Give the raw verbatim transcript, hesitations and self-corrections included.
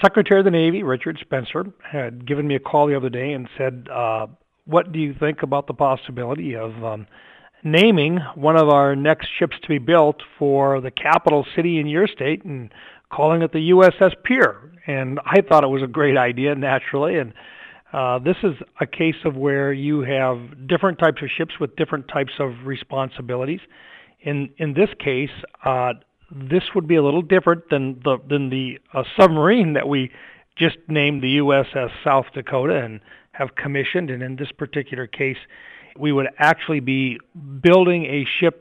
Secretary of the Navy, Richard Spencer, had given me a call the other day and said, uh, what do you think about the possibility of um, naming one of our next ships to be built for the capital city in your state and calling it the U S S Pier? And I thought it was a great idea, naturally, and uh, this is a case of where you have different types of ships with different types of responsibilities. In in this case, uh, this would be a little different than the than the uh, submarine that we just named the U S S South Dakota and have commissioned. And in this particular case, we would actually be building a ship